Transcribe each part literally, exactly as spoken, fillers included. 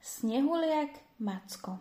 Snehuliak Macko.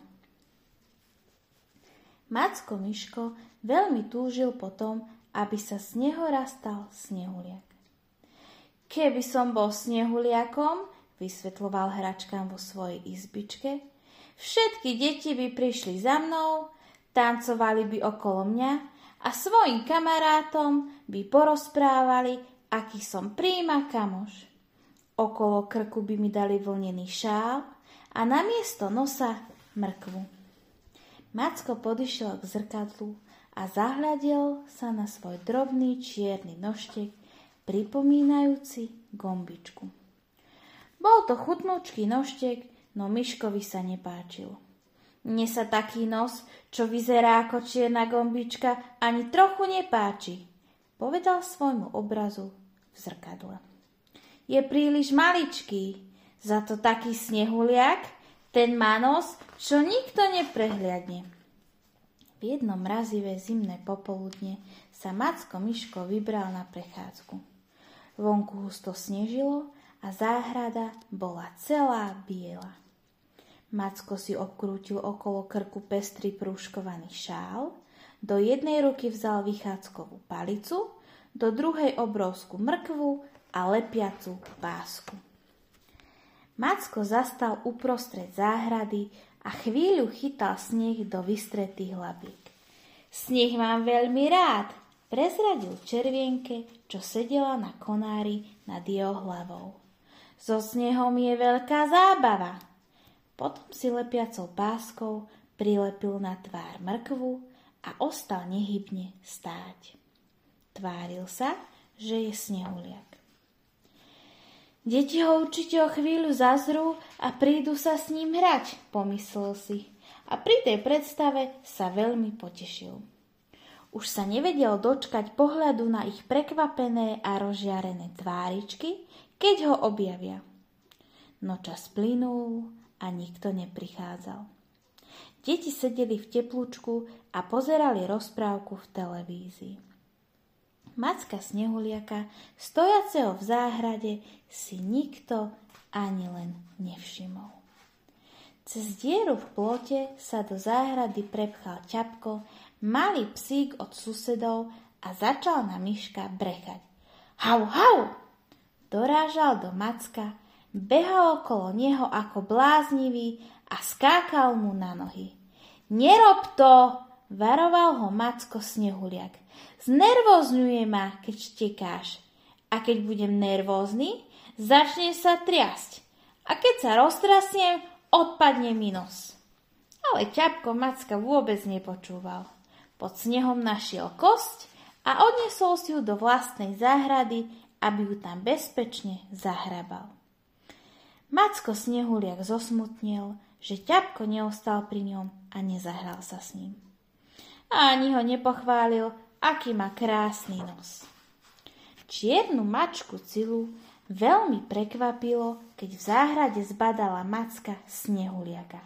Macko Miško veľmi túžil potom, aby sa z neho raz stal snehuliak. Keby som bol snehuliakom, vysvetľoval hračkám vo svojej izbičke, všetky deti by prišli za mnou, tancovali by okolo mňa a svojim kamarátom by porozprávali, aký som príjma kamoš. Okolo krku by mi dali vlnený šál a namiesto nosa mrkvu. Macko podišiel k zrkadlu a zahľadel sa na svoj drobný čierny nožtek, pripomínajúci gombičku. Bol to chutnúčky nožtek, no Miškovi sa nepáčil. Mne sa taký nos, čo vyzerá ako čierna gombička, ani trochu nepáči, povedal svojmu obrazu v zrkadle. Je príliš maličký, za to taký snehuliak, ten má nos, čo nikto neprehliadne. V jedno mrazivé zimné popoludne sa Macko Miško vybral na prechádzku. Vonku husto snežilo a záhrada bola celá biela. Macko si obkrútil okolo krku pestrý prúškovaný šál, do jednej ruky vzal vychádzkovú palicu, do druhej obrovskú mrkvu a lepiacu pásku. Macko zastal uprostred záhrady a chvíľu chytal sneh do vystretých labiek. Sneh mám veľmi rád, prezradil červienke, čo sedela na konári nad jeho hlavou. So snehom je veľká zábava. Potom si lepiacou páskou prilepil na tvár mrkvu a ostal nehybne stáť. Tváril sa, že je snehuliak. Deti ho určite o chvíľu zazrú a prídu sa s ním hrať, pomyslel si. A pri tej predstave sa veľmi potešil. Už sa nevedel dočkať pohľadu na ich prekvapené a rozžiarené tváričky, keď ho objavia. No čas plynul a nikto neprichádzal. Deti sedeli v teplúčku a pozerali rozprávku v televízii. Macka Snehuliaka, stojaceho v záhrade, si nikto ani len nevšimol. Cez dieru v plote sa do záhrady prepchal Ťapko, malý psík od susedov, a začal na Miška brechať. Hau, hau! Dorážal do Macka, behal okolo neho ako bláznivý a skákal mu na nohy. Nerob to! Varoval ho Macko Snehuliak. Znervózňuje ma, keď štekáš. A keď budem nervózny, začne sa triasť. A keď sa roztrasiem, odpadne mi nos. Ale Ťapko Macka vôbec nepočúval. Pod snehom našiel kosť a odnesol si ju do vlastnej záhrady, aby ju tam bezpečne zahrabal. Macko Snehuliak zosmutnil, že Ťapko neostal pri ňom a nezahral sa s ním. A ani ho nepochválil, aký má krásny nos. Čiernu mačku Cilu veľmi prekvapilo, keď v záhrade zbadala Macka Snehuliaka.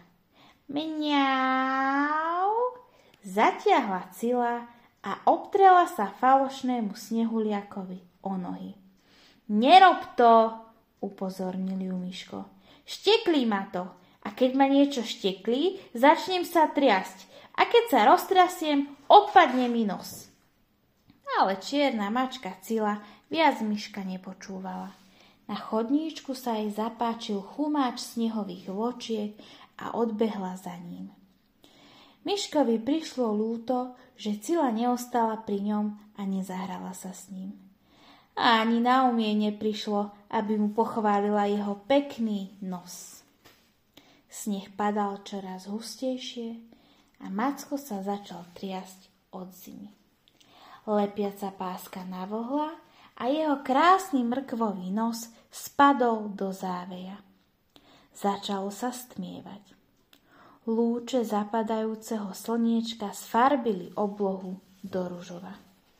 Mňau! Zatiahla Cila a obtrela sa falošnému Snehuliakovi o nohy. Nerob to, upozornil ju Miško. Šteklí ma to a keď ma niečo šteklí, začnem sa triasť a keď sa roztrasiem, odpadne mi nos. Ale čierna mačka Cila viac Miška nepočúvala. Na chodníčku sa jej zapáčil chumáč snehových vločiek a odbehla za ním. Miškovi prišlo ľúto, že Cila neostala pri ňom a nezahrala sa s ním. A ani na umie neprišlo, aby mu pochválila jeho pekný nos. Sneh padal čoraz hustejšie a Macko sa začal triasť od zimy. Lepiaca páska navlhla a jeho krásny mrkvový nos spadol do záveja. Začalo sa stmievať. Lúče zapadajúceho slniečka sfarbili oblohu do ružova.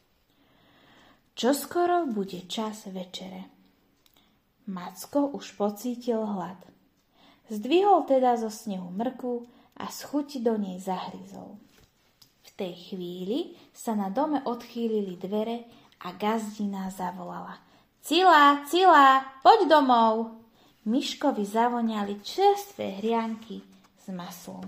Čoskoro bude čas večere. Macko už pocítil hlad. Zdvihol teda zo snehu mrkvu a z chuti do nej zahryzol. V tej chvíli sa na dome odchýlili dvere a gazdina zavolala. Cila, Cila, poď domov! Miškovi zavoňali čerstvé hrianky s maslom.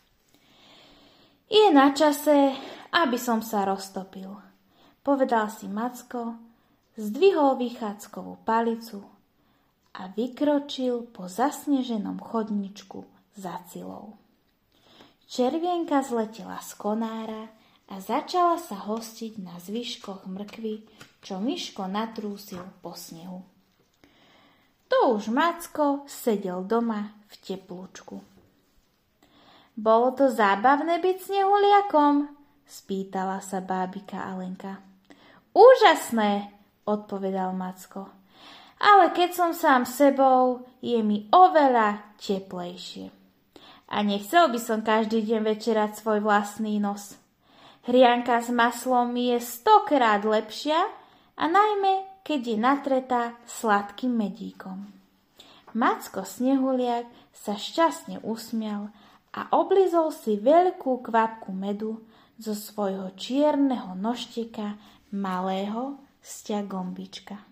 Je na čase, aby som sa roztopil, povedal si Macko, zdvihol vychádzkovú palicu a vykročil po zasneženom chodničku za Cilou. Červienka zletela z konára a začala sa hostiť na zvyškoch mrkvy, čo Miško natrúsil po snehu. To už Macko sedel doma v teplúčku. Bolo to zábavné byť snehuliakom? Spýtala sa bábika Alenka. Úžasné, odpovedal Macko. Ale keď som sám sebou, je mi oveľa teplejšie. A nechcel by som každý deň večerať svoj vlastný nos. Hrianka s maslom je stokrát lepšia a najmä, keď je natretá sladkým medíkom. Macko Snehuliak sa šťastne usmial a oblizol si veľkú kvapku medu zo svojho čierneho nožteka malého sťa gombička.